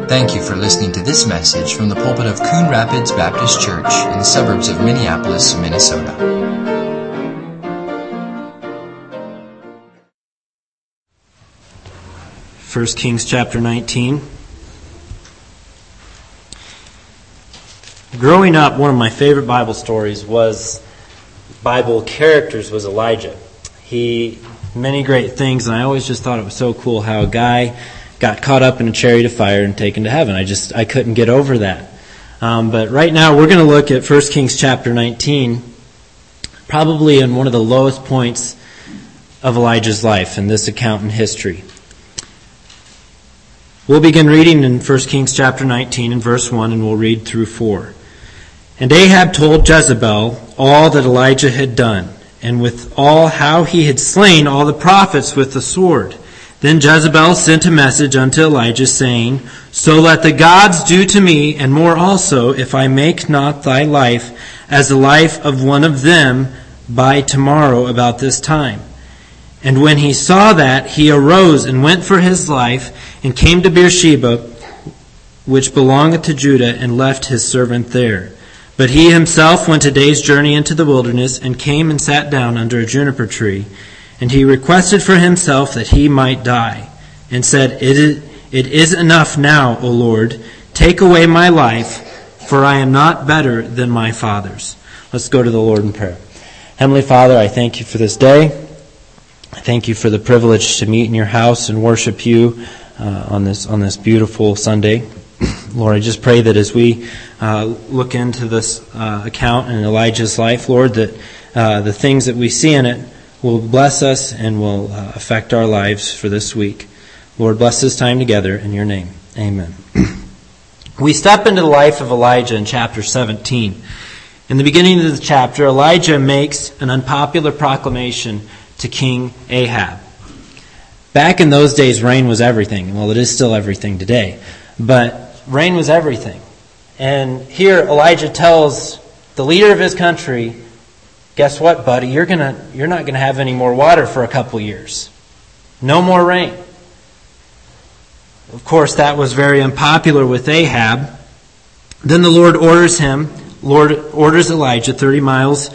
Thank you for listening to this message from the pulpit of Coon Rapids Baptist Church in the suburbs of Minneapolis, Minnesota. 1 Kings chapter 19. Growing up, one of my favorite Bible stories was Elijah. He many great things, and I always just thought it was so cool how a guy got caught up in a chariot of fire and taken to heaven. I couldn't get over that. But right now we're going to look at 1 Kings chapter 19, probably in one of the lowest points of Elijah's life in this account in history. We'll begin reading in 1 Kings chapter 19 and verse 1, and we'll read through 4. And Ahab told Jezebel all that Elijah had done, and with all how he had slain all the prophets with the sword. Then Jezebel sent a message unto Elijah, saying, So let the gods do to me, and more also, if I make not thy life as the life of one of them by tomorrow about this time. And when he saw that, he arose and went for his life, and came to Beersheba, which belongeth to Judah, and left his servant there. But he himself went a day's journey into the wilderness, and came and sat down under a juniper tree. And he requested for himself that he might die, and said, It is enough now, O Lord, take away my life, for I am not better than my fathers. Let's go to the Lord in prayer. Heavenly Father, I thank you for this day. I thank you for the privilege to meet in your house and worship you on this beautiful Sunday. Lord, I just pray that as we look into this account in Elijah's life, Lord, that the things that we see in it will bless us and will affect our lives for this week. Lord, bless this time together in your name. Amen. We step into the life of Elijah in chapter 17. In the beginning of the chapter, Elijah makes an unpopular proclamation to King Ahab. Back in those days, rain was everything. Well, it is still everything today. But rain was everything. And here Elijah tells the leader of his country, guess what, buddy? You're not going to have any more water for a couple years. No more rain. Of course, that was very unpopular with Ahab. Then the Lord orders Elijah 30 miles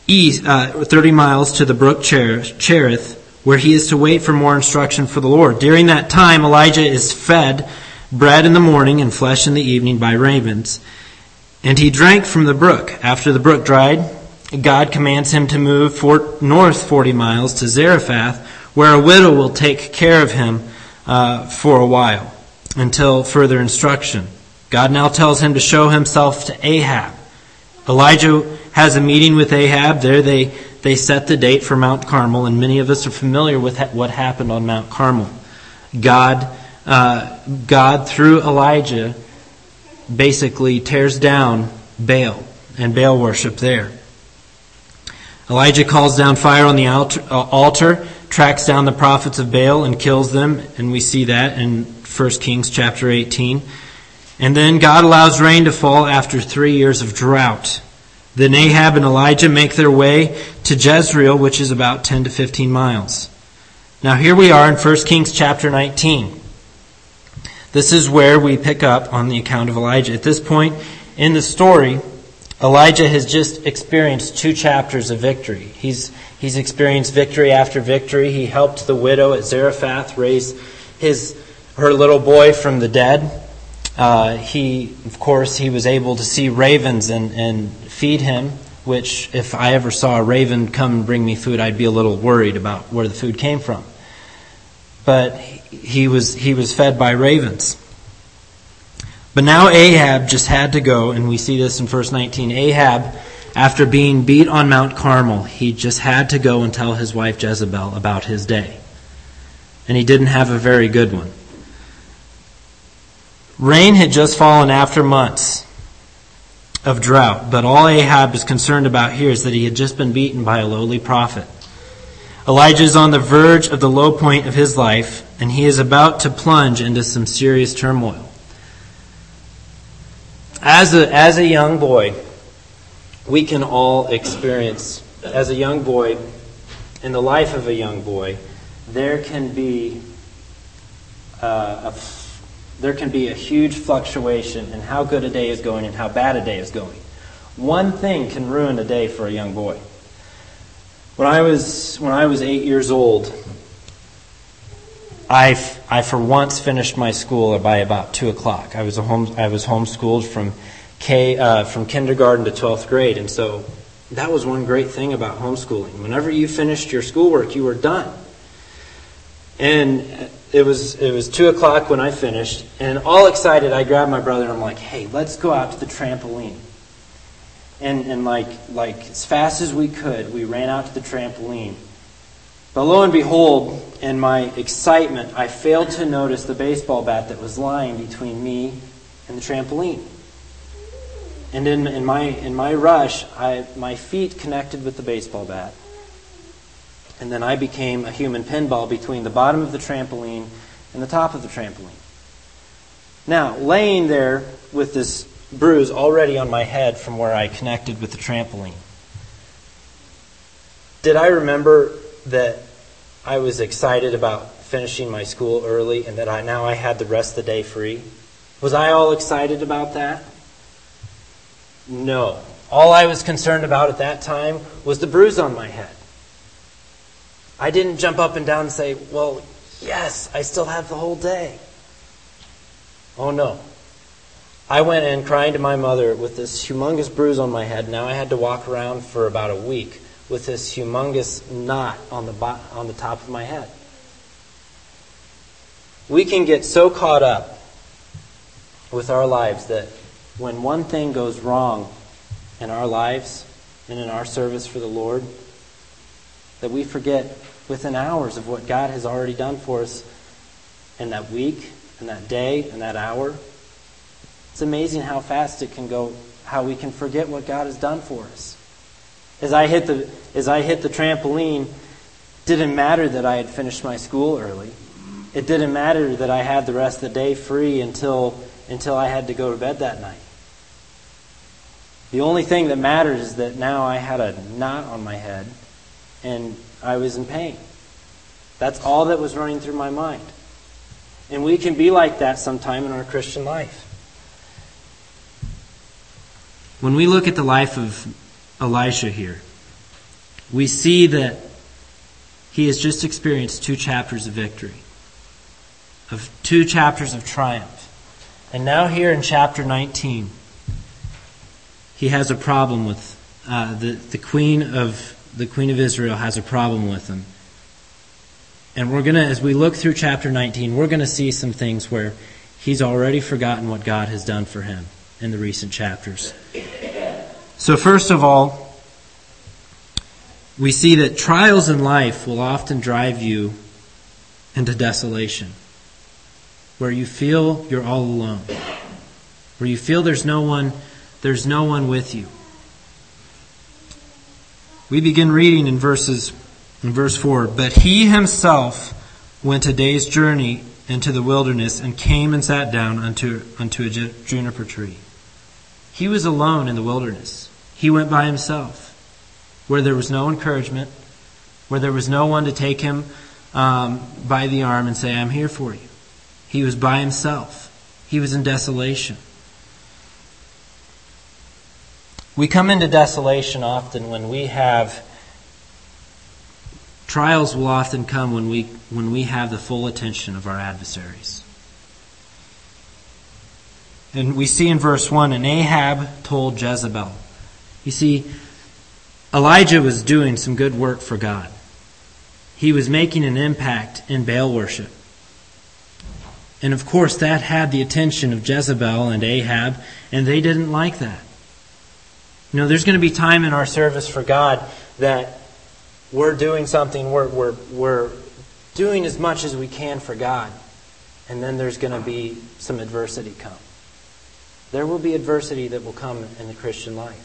to the brook Cherith, where he is to wait for more instruction for the Lord. During that time, Elijah is fed bread in the morning and flesh in the evening by ravens. And he drank from the brook. After the brook dried, God commands him to move north 40 miles to Zarephath, where a widow will take care of him for a while, until further instruction. God now tells him to show himself to Ahab. Elijah has a meeting with Ahab. There they set the date for Mount Carmel, and many of us are familiar with what happened on Mount Carmel. God, through Elijah, basically tears down Baal and Baal worship there. Elijah calls down fire on the altar, tracks down the prophets of Baal and kills them, and we see that in 1 Kings chapter 18. And then God allows rain to fall after 3 years of drought. Then Ahab and Elijah make their way to Jezreel, which is about 10 to 15 miles. Now here we are in 1 Kings chapter 19. This is where we pick up on the account of Elijah. At this point in the story, Elijah has just experienced 2 chapters of victory. He's experienced victory after victory. He helped the widow at Zarephath raise her little boy from the dead. He was able to see ravens and feed him, which if I ever saw a raven come and bring me food, I'd be a little worried about where the food came from. But he was fed by ravens. But now Ahab just had to go, and we see this in verse 19. Ahab, after being beat on Mount Carmel, he just had to go and tell his wife Jezebel about his day. And he didn't have a very good one. Rain had just fallen after months of drought, but all Ahab is concerned about here is that he had just been beaten by a lowly prophet. Elijah is on the verge of the low point of his life, and he is about to plunge into some serious turmoil. As a young boy, we can all experience, as a young boy, in the life of a young boy, there can be there can be a huge fluctuation in how good a day is going and how bad a day is going. One thing can ruin a day for a young boy. When I was 8 years old, I for once finished my school by about 2 o'clock. I was homeschooled from kindergarten to 12th grade, and so that was one great thing about homeschooling. Whenever you finished your schoolwork, you were done. And it was 2 o'clock when I finished, and all excited, I grabbed my brother and I'm like, "Hey, let's go out to the trampoline." And like as fast as we could, we ran out to the trampoline. But lo and behold, in my excitement, I failed to notice the baseball bat that was lying between me and the trampoline. And in my rush, my feet connected with the baseball bat. And then I became a human pinball between the bottom of the trampoline and the top of the trampoline. Now, laying there with this bruise already on my head from where I connected with the trampoline, did I remember that I was excited about finishing my school early and that now I had the rest of the day free? Was I all excited about that? No. All I was concerned about at that time was the bruise on my head. I didn't jump up and down and say, "Well, yes, I still have the whole day." Oh no. I went in crying to my mother with this humongous bruise on my head. Now I had to walk around for about a week with this humongous knot on the top of my head. We can get so caught up with our lives that when one thing goes wrong in our lives and in our service for the Lord, that we forget within hours of what God has already done for us in that week, in that day, in that hour. It's amazing how fast it can go, how we can forget what God has done for us. As I hit the trampoline, it didn't matter that I had finished my school early. It didn't matter that I had the rest of the day free until I had to go to bed that night. The only thing that matters is that now I had a knot on my head and I was in pain. That's all that was running through my mind. And we can be like that sometime in our Christian life. When we look at the life of Elisha here, we see that he has just experienced 2 chapters of victory, of 2 chapters of triumph. And now here in chapter 19, he has a problem with the queen of Israel has a problem with him. And we're going to, as we look through chapter 19, we're going to see some things where he's already forgotten what God has done for him in the recent chapters. So first of all, we see that trials in life will often drive you into desolation, where you feel you're all alone, where you feel there's no one with you. We begin reading in verse 4. But he himself went a day's journey into the wilderness and came and sat down unto a juniper tree. He was alone in the wilderness. He went by himself, where there was no encouragement, where there was no one to take him by the arm and say, "I'm here for you." He was by himself. He was in desolation. We come into desolation often when we have trials. Will often come when we have the full attention of our adversaries. And we see in verse 1, and Ahab told Jezebel. You see, Elijah was doing some good work for God. He was making an impact in Baal worship. And of course that had the attention of Jezebel and Ahab, and they didn't like that. You know, there's going to be time in our service for God that we're doing something, we're doing as much as we can for God, and then there's going to be some adversity come. There will be adversity that will come in the Christian life.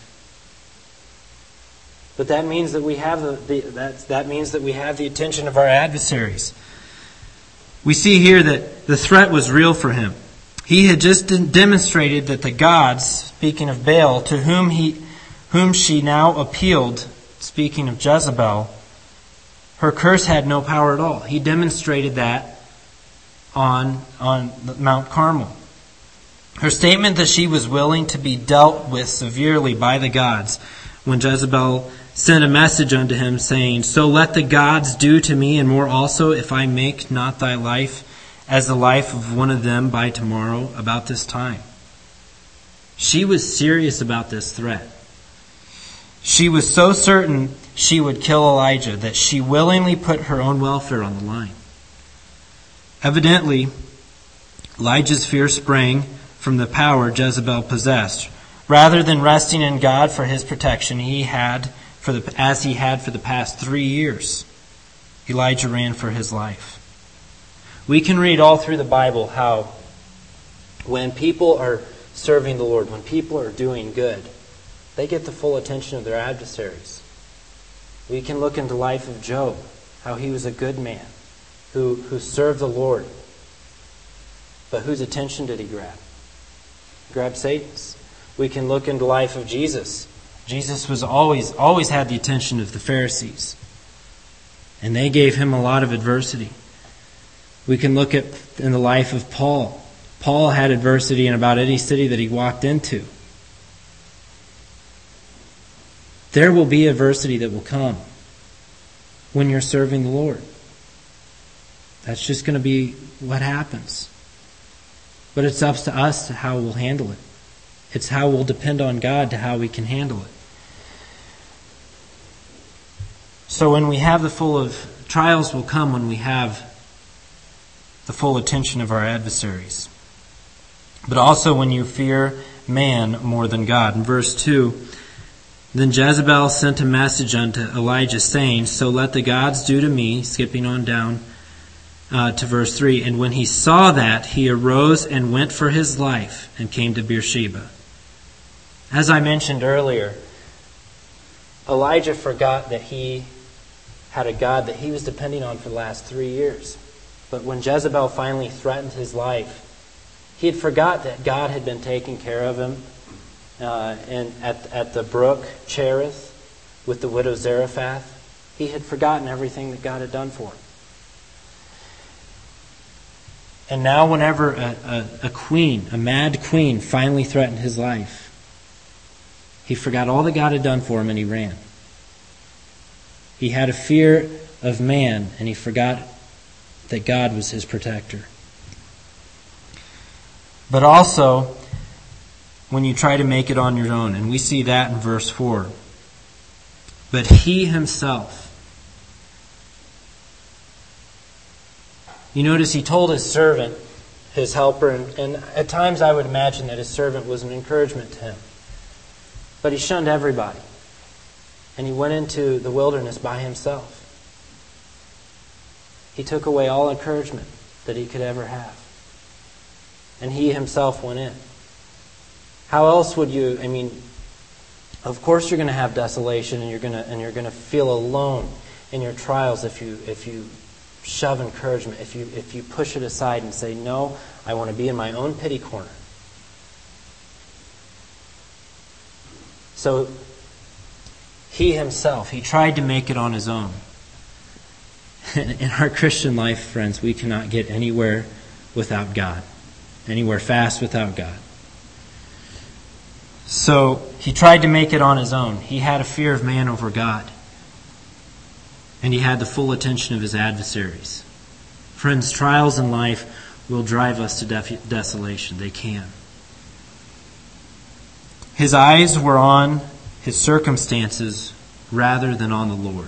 But that means that we have the attention of our adversaries. We see here that the threat was real for him. He had just demonstrated that the gods, speaking of Baal, to whom she now appealed, speaking of Jezebel, her curse had no power at all. He demonstrated that on Mount Carmel. Her statement that she was willing to be dealt with severely by the gods when Jezebel sent a message unto him saying, "So let the gods do to me and more also, if I make not thy life as the life of one of them by tomorrow about this time." She was serious about this threat. She was so certain she would kill Elijah that she willingly put her own welfare on the line. Evidently, Elijah's fear sprang from the power Jezebel possessed. Rather than resting in God for his protection, as he had for the past 3 years, Elijah ran for his life. We can read all through the Bible how when people are serving the Lord, when people are doing good, they get the full attention of their adversaries. We can look into the life of Job, how he was a good man who served the Lord. But whose attention did he grab? He grabbed Satan's. We can look into the life of Jesus. Jesus was always had the attention of the Pharisees. And they gave him a lot of adversity. We can look at in the life of Paul. Paul had adversity in about any city that he walked into. There will be adversity that will come when you're serving the Lord. That's just going to be what happens. But it's up to us to how we'll handle it. It's how we'll depend on God to how we can handle it. So when we have trials will come when we have the full attention of our adversaries. But also when you fear man more than God. In verse 2, "Then Jezebel sent a message unto Elijah, saying, So let the gods do to me," skipping on down to verse 3, "And when he saw that, he arose and went for his life and came to Beersheba." As I mentioned earlier, Elijah forgot that he had a God that he was depending on for the last 3 years. But when Jezebel finally threatened his life, he had forgot that God had been taking care of him and at the brook Cherith with the widow Zarephath. He had forgotten everything that God had done for him. And now whenever a mad queen finally threatened his life, he forgot all that God had done for him and he ran. He had a fear of man and he forgot that God was his protector. But also, when you try to make it on your own, and we see that in verse 4. But he himself, you notice he told his servant, his helper, and at times I would imagine that his servant was an encouragement to him. But he shunned everybody. And he went into the wilderness by himself. He took away all encouragement that he could ever have. And he himself went in. How else would you, of course you're going to have desolation and you're going to feel alone in your trials if you shove encouragement, if you push it aside and say, "No, I want to be in my own pity corner." So he himself, he tried to make it on his own. In our Christian life, friends, we cannot get anywhere without God. Anywhere fast without God. So he tried to make it on his own. He had a fear of man over God. And he had the full attention of his adversaries. Friends, trials in life will drive us to desolation. They can. His eyes were on his circumstances rather than on the Lord.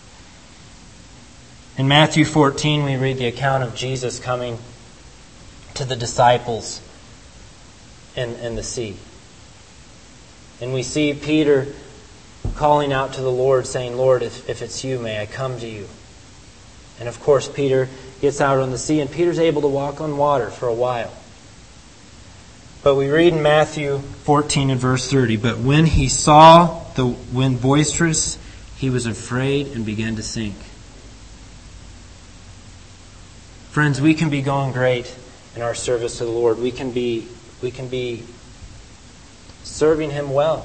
In Matthew 14, we read the account of Jesus coming to the disciples in the sea. And we see Peter calling out to the Lord, saying, "Lord, if it's you, may I come to you?" And of course, Peter gets out on the sea, and Peter's able to walk on water for a while. But we read in Matthew 14 and verse 30, "But when he saw the wind boisterous, he was afraid and began to sink." Friends, we can be going great in our service to the Lord. We can be serving Him well.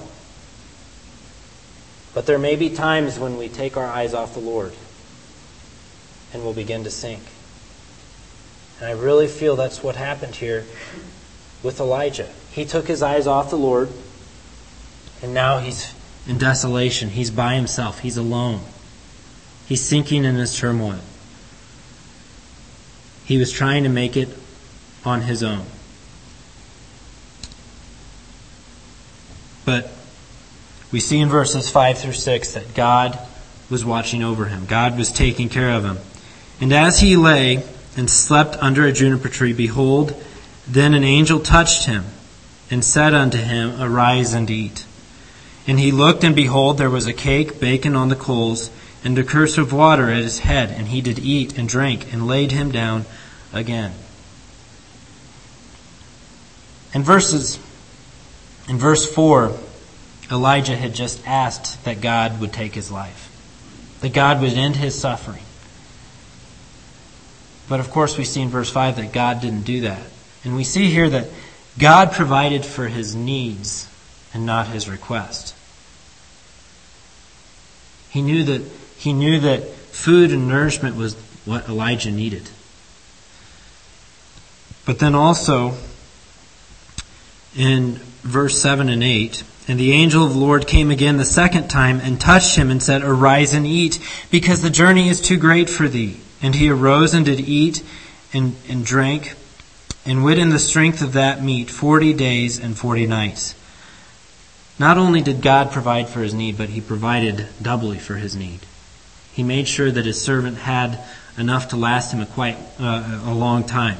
But there may be times when we take our eyes off the Lord and we'll begin to sink. And I really feel that's what happened here with Elijah. He took his eyes off the Lord, and now he's in desolation. He's by himself. He's alone. He's sinking in his turmoil. He was trying to make it on his own. But we see in verses 5 through 6 that God was watching over him. God was taking care of him. And as he lay and slept under a juniper tree, behold, then an angel touched him and said unto him, Arise and eat. And he looked, and behold, there was a cake baken on the coals, and a cruse of water at his head. And he did eat and drank, and laid him down again. In verse 4, Elijah had just asked that God would take his life, that God would end his suffering. But of course we see in verse 5 that God didn't do that. And we see here that God provided for his needs and not his request. He knew that food and nourishment was what Elijah needed. But then also in verse 7 and 8, and the angel of the Lord came again the second time and touched him and said, Arise and eat, because the journey is too great for thee. And he arose and did eat and drank, and went in the strength of that meat 40 days and 40 nights. Not only did God provide for his need, but he provided doubly for his need. He made sure that his servant had enough to last him a long time.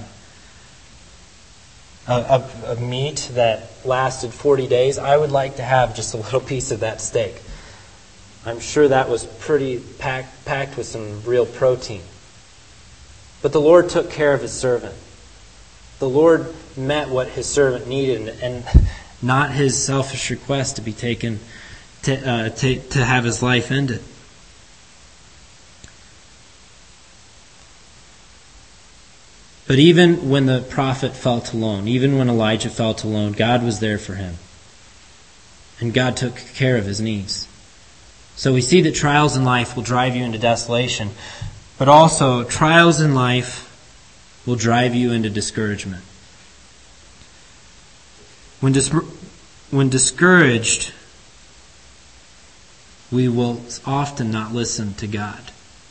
A meat that lasted 40 days, I would like to have just a little piece of that steak. I'm sure that was pretty packed with some real protein. But the Lord took care of his servant. The Lord met what his servant needed, and not his selfish request to be taken to have his life ended. But even when the prophet felt alone, even when Elijah felt alone, God was there for him. And God took care of his needs. So we see that trials in life will drive you into desolation, but also trials in life will drive you into discouragement. When discouraged, we will often not listen to God.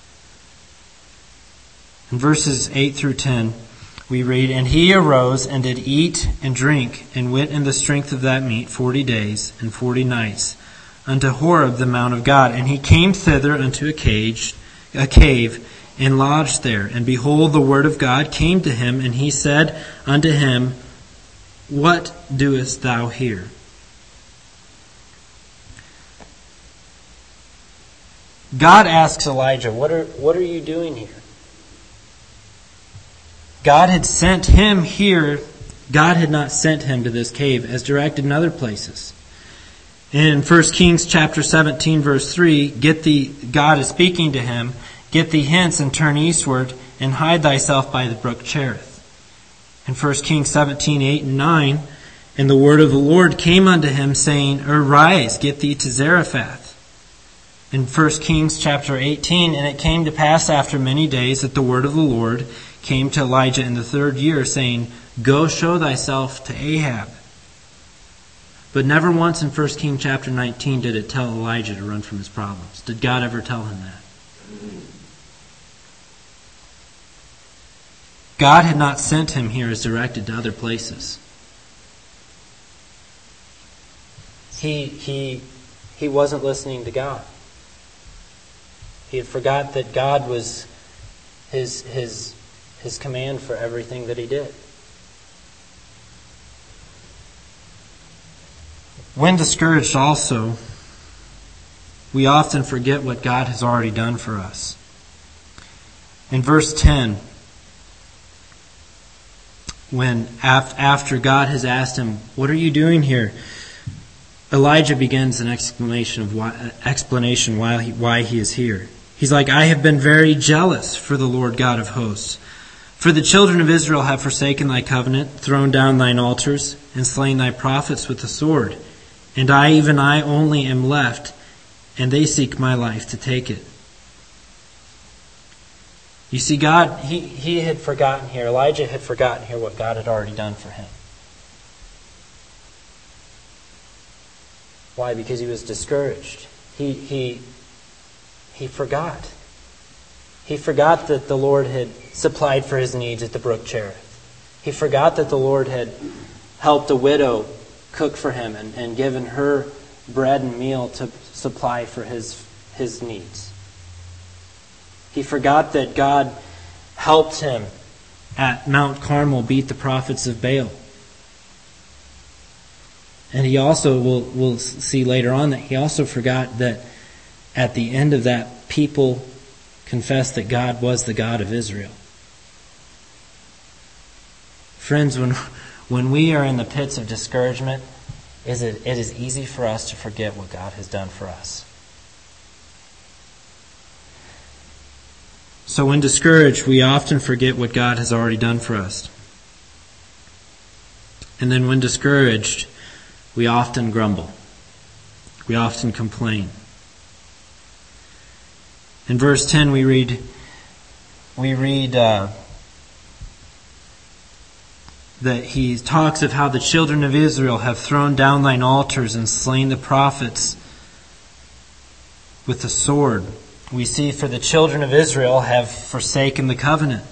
In verses 8 through 10, we read, And he arose and did eat and drink, and went in the strength of that meat 40 days and 40 nights, unto Horeb the mount of God. And he came thither unto a cave, and lodged there. And behold, the word of God came to him, and he said unto him, What doest thou here? God asks Elijah, What are you doing here? God had sent him here. God had not sent him to this cave as directed in other places. In 1 Kings chapter 17 verse 3, God is speaking to him, Get thee hence and turn eastward, and hide thyself by the brook Cherith. In 1 Kings 17, 8 and 9, And the word of the Lord came unto him, saying, Arise, get thee to Zarephath. In 1 Kings chapter 18, And it came to pass after many days that the word of the Lord came to Elijah in the 3rd year, saying, Go show thyself to Ahab. But never once in 1 Kings chapter 19 did it tell Elijah to run from his problems. Did God ever tell him that? God had not sent him here as directed to other places. He wasn't listening to God. He had forgot that God was his command for everything that he did. When discouraged also, we often forget what God has already done for us. In verse 10, when after God has asked him, What are you doing here? Elijah begins an explanation why he is here. He's like, I have been very jealous for the Lord God of hosts. For the children of Israel have forsaken thy covenant, thrown down thine altars, and slain thy prophets with the sword. And I, even I only, am left, and they seek my life to take it. You see, God, he had forgotten here, Elijah had forgotten here what God had already done for him. Why? Because he was discouraged. He forgot. He forgot that the Lord had supplied for his needs at the brook Cherith. He forgot that the Lord had helped a widow cook for him and given her bread and meal to supply for his needs. He forgot that God helped him at Mount Carmel beat the prophets of Baal. And he also, we'll see later on, that he also forgot that at the end of that, people confessed that God was the God of Israel. Friends, when we are in the pits of discouragement, it is easy for us to forget what God has done for us. So when discouraged, we often forget what God has already done for us. And then when discouraged, we often grumble. We often complain. In verse 10 we read that he talks of how the children of Israel have thrown down thine altars and slain the prophets with the sword. We see, for the children of Israel have forsaken the covenant.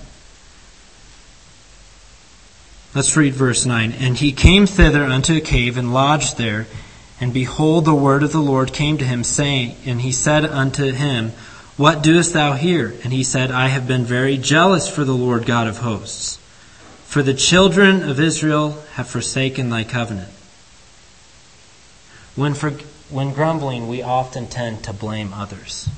Let's read verse 9. And he came thither unto a cave and lodged there. And behold, the word of the Lord came to him, saying, and he said unto him, What doest thou here? And he said, I have been very jealous for the Lord God of hosts. For the children of Israel have forsaken thy covenant. When grumbling, we often tend to blame others.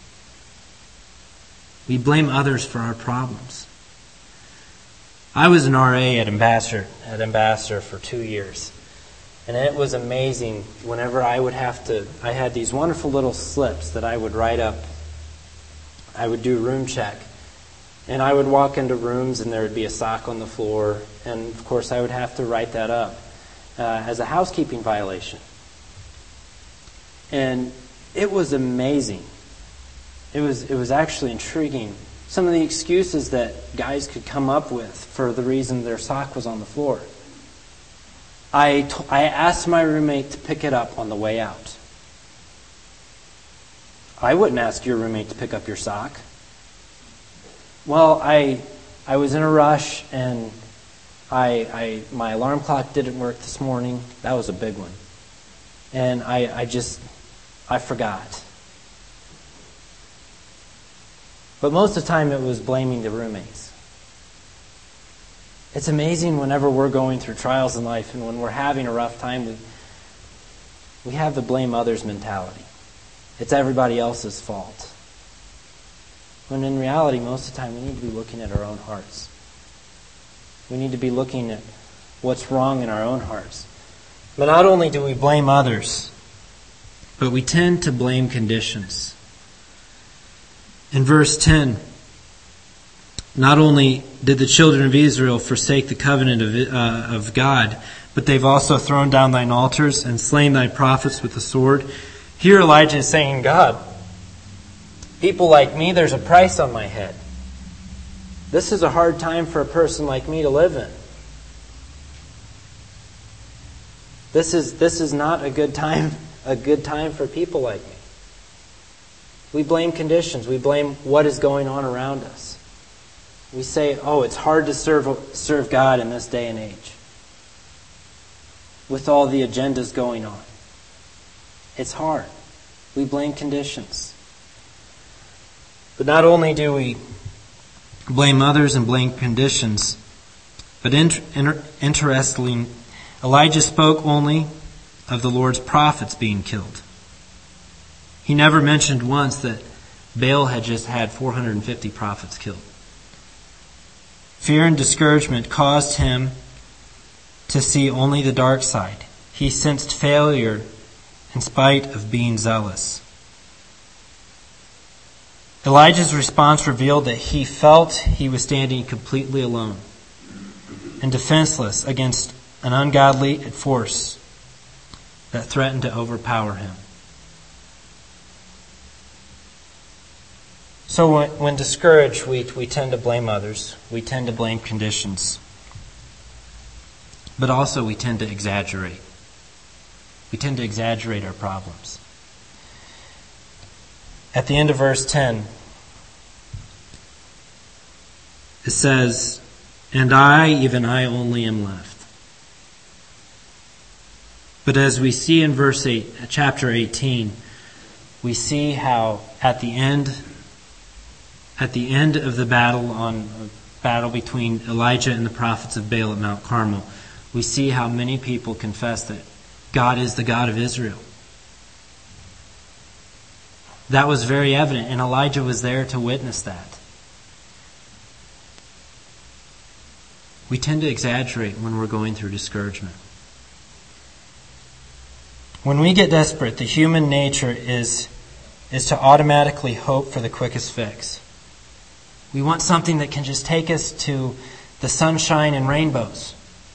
We blame others for our problems. I was an RA at Ambassador for 2 years. And it was amazing whenever I had these wonderful little slips that I would write up. I would do room check. And I would walk into rooms and there would be a sock on the floor. And of course I would have to write that up as a housekeeping violation. And it was amazing. It was actually intriguing. Some of the excuses that guys could come up with for the reason their sock was on the floor. I asked my roommate to pick it up on the way out. I wouldn't ask your roommate to pick up your sock. Well, I was in a rush and my alarm clock didn't work this morning. That was a big one. And I forgot. But most of the time it was blaming the roommates. It's amazing whenever we're going through trials in life and when we're having a rough time, we have the blame others mentality. It's everybody else's fault. When in reality, most of the time, we need to be looking at our own hearts. We need to be looking at what's wrong in our own hearts. But not only do we blame others, but we tend to blame conditions. In verse 10, not only did the children of Israel forsake the covenant of God, but they've also thrown down thine altars and slain thy prophets with the sword. Here Elijah is saying, God, people like me, there's a price on my head. This is a hard time for a person like me to live in. This is not a good time for people like me. We blame conditions. We blame what is going on around us. We say, it's hard to serve God in this day and age with all the agendas going on. It's hard. We blame conditions. But not only do we blame others and blame conditions, but interestingly, Elijah spoke only of the Lord's prophets being killed. He never mentioned once that Baal had just had 450 prophets killed. Fear and discouragement caused him to see only the dark side. He sensed failure in spite of being zealous. Elijah's response revealed that he felt he was standing completely alone and defenseless against an ungodly force that threatened to overpower him. So when discouraged, we tend to blame others. We tend to blame conditions. But also we tend to exaggerate. We tend to exaggerate our problems. At the end of verse 10, it says, "And I, even I only am left." But as we see in verse 8, chapter 18, we see how at the end of the battle between Elijah and the prophets of Baal at Mount Carmel, we see how many people confess that God is the God of Israel. That was very evident, and Elijah was there to witness that. We tend to exaggerate when we're going through discouragement. When we get desperate, the human nature is to automatically hope for the quickest fix. We want something that can just take us to the sunshine and rainbows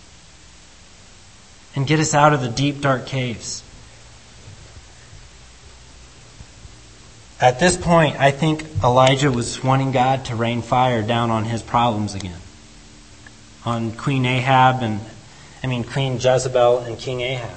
and get us out of the deep, dark caves. At this point, I think Elijah was wanting God to rain fire down on his problems again. On Queen Jezebel and King Ahab.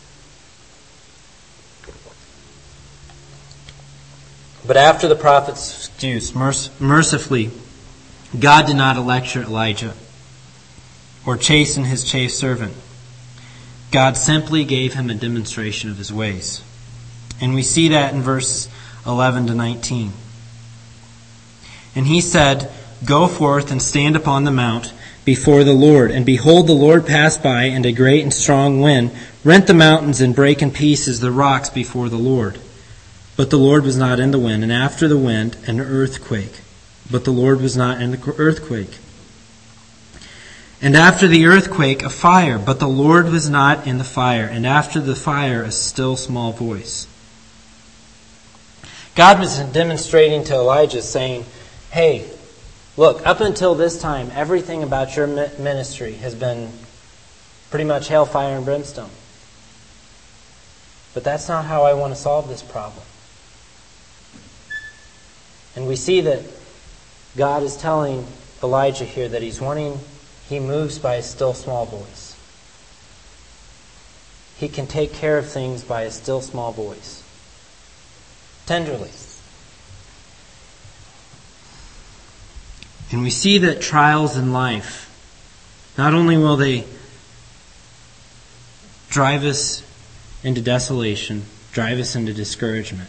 But after the prophet's excuse, mercifully, God did not lecture Elijah or chasten his chaste servant. God simply gave him a demonstration of his ways. And we see that in verses 11 to 19. "And he said, 'Go forth and stand upon the mount before the Lord. And behold, the Lord passed by, and a great and strong wind rent the mountains and brake in pieces the rocks before the Lord. But the Lord was not in the wind, and after the wind an earthquake. But the Lord was not in the earthquake. And after the earthquake a fire, but the Lord was not in the fire. And after the fire a still small voice.'" God was demonstrating to Elijah, saying, "Hey, look, up until this time, everything about your ministry has been pretty much hellfire and brimstone. But that's not how I want to solve this problem." And we see that God is telling Elijah here that he moves by a still small voice. He can take care of things by a still small voice. Tenderly. And we see that trials in life, not only will they drive us into desolation, drive us into discouragement,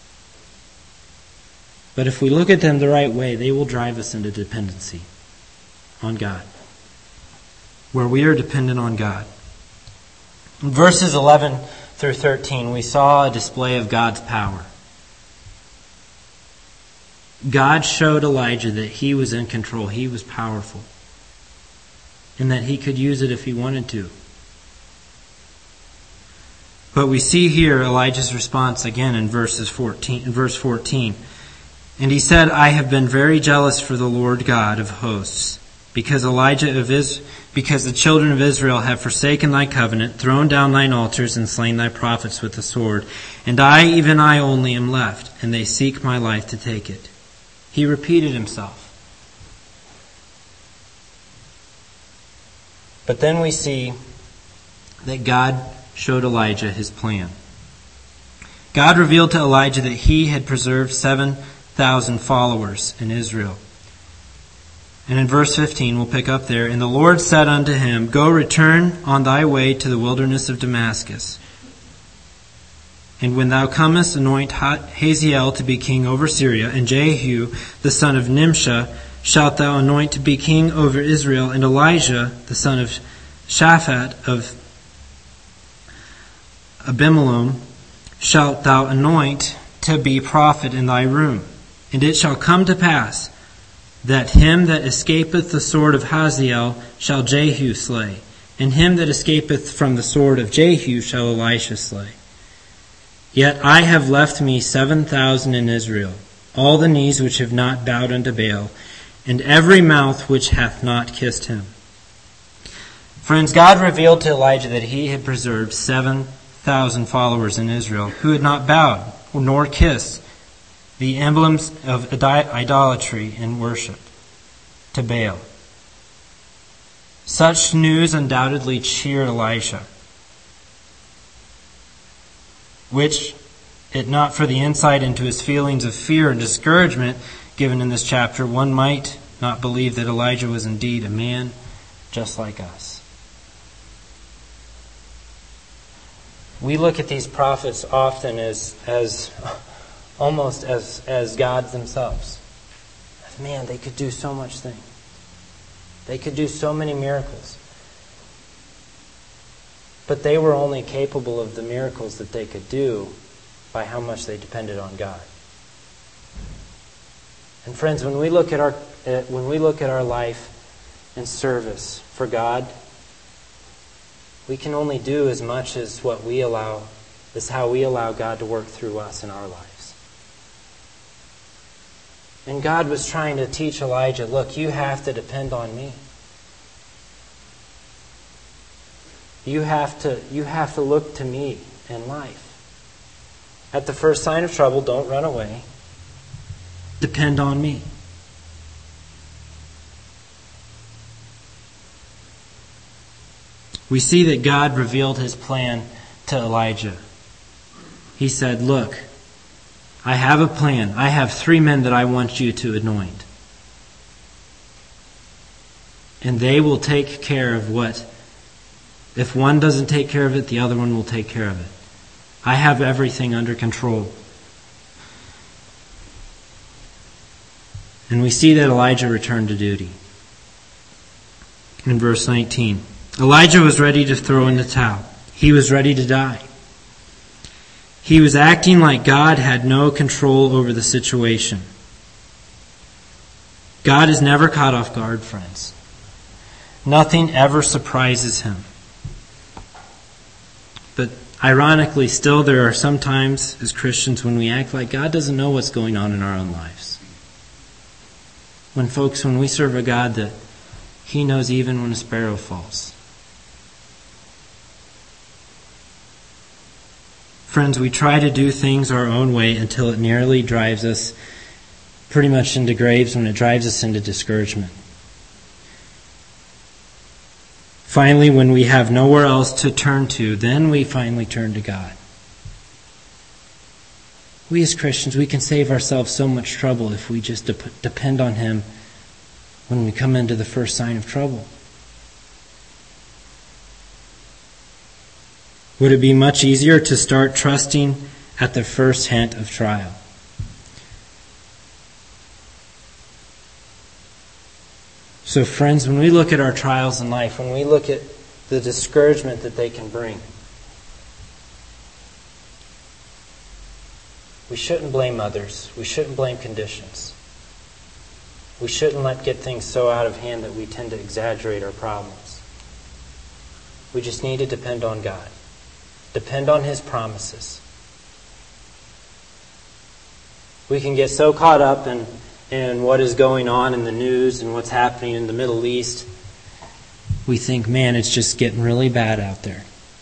but if we look at them the right way, they will drive us into dependency on God, where we are dependent on God. In verses 11 through 13, we saw a display of God's power. God showed Elijah that he was in control, he was powerful, and that he could use it if he wanted to. But we see here Elijah's response again in verse 14. "And he said, 'I have been very jealous for the Lord God of hosts, because the children of Israel have forsaken thy covenant, thrown down thine altars, and slain thy prophets with the sword. And I, even I only, am left, and they seek my life to take it.'" He repeated himself. But then we see that God showed Elijah his plan. God revealed to Elijah that he had preserved 7,000 followers in Israel. And in verse 15, we'll pick up there, "And the Lord said unto him, Go, return on thy way to the wilderness of Damascus. And when thou comest, anoint Hazael to be king over Syria, and Jehu the son of Nimshi shalt thou anoint to be king over Israel, and Elijah the son of Shaphat of Abimelech shalt thou anoint to be prophet in thy room. And it shall come to pass that him that escapeth the sword of Hazael shall Jehu slay, and him that escapeth from the sword of Jehu shall Elisha slay. Yet I have left me 7,000 in Israel, all the knees which have not bowed unto Baal, and every mouth which hath not kissed him." Friends, God revealed to Elijah that he had preserved 7,000 followers in Israel who had not bowed nor kissed the emblems of idolatry and worship, to Baal. Such news undoubtedly cheered Elisha, which, it not for the insight into his feelings of fear and discouragement given in this chapter, one might not believe that Elijah was indeed a man just like us. We look at these prophets often as almost as gods themselves. Man, they could do so much things. They could do so many miracles. But they were only capable of the miracles that they could do by how much they depended on God. And friends, when we look at our life and service for God, we can only do as much as how we allow God to work through us in our lives. And God was trying to teach Elijah, look, you have to depend on me. You have to look to me in life. At the first sign of trouble, don't run away. Depend on me. We see that God revealed his plan to Elijah. He said, look, I have a plan. I have 3 men that I want you to anoint. And they will take care of what, if one doesn't take care of it, the other one will take care of it. I have everything under control. And we see that Elijah returned to duty. In verse 19, Elijah was ready to throw in the towel. He was ready to die. He was acting like God had no control over the situation. God is never caught off guard, friends. Nothing ever surprises him. But ironically, still there are some times as Christians when we act like God doesn't know what's going on in our own lives. When we serve a God that he knows even when a sparrow falls. Friends, we try to do things our own way until it nearly drives us pretty much into graves, when it drives us into discouragement. Finally, when we have nowhere else to turn to, then we finally turn to God. We as Christians, we can save ourselves so much trouble if we just depend on him when we come into the first sign of trouble. Would it be much easier to start trusting at the first hint of trial? So friends, when we look at our trials in life, when we look at the discouragement that they can bring, we shouldn't blame others. We shouldn't blame conditions. We shouldn't let get things so out of hand that we tend to exaggerate our problems. We just need to depend on God. Depend on his promises. We can get so caught up in what is going on in the news and what's happening in the Middle East. We think, man, it's just getting really bad out there.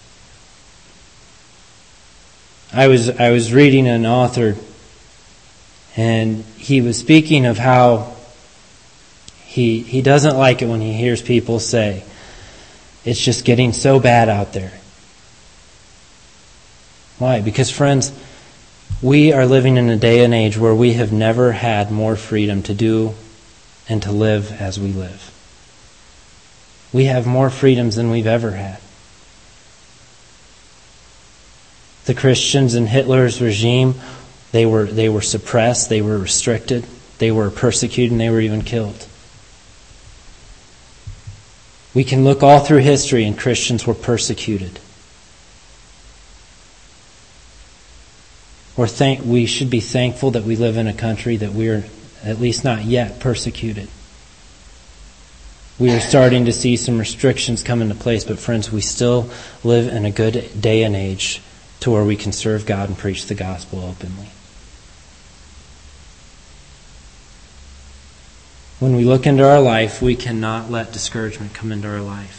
I was reading an author, and he was speaking of how he doesn't like it when he hears people say, it's just getting so bad out there. Why? Because, friends, we are living in a day and age where we have never had more freedom to do and to live as we live. We have more freedoms than we've ever had. The Christians in Hitler's regime, they were suppressed, they were restricted, they were persecuted, and they were even killed. We can look all through history and Christians were persecuted. We should be thankful that we live in a country that we are at least not yet persecuted. We are starting to see some restrictions come into place, but friends, we still live in a good day and age to where we can serve God and preach the gospel openly. When we look into our life, we cannot let discouragement come into our life.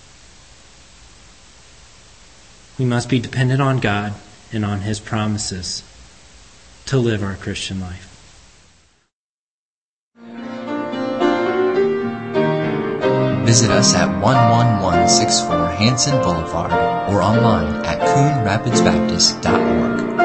We must be dependent on God and on his promises to live our Christian life. Visit us at 11164 Hanson Boulevard or online at CoonRapidsBaptist.org.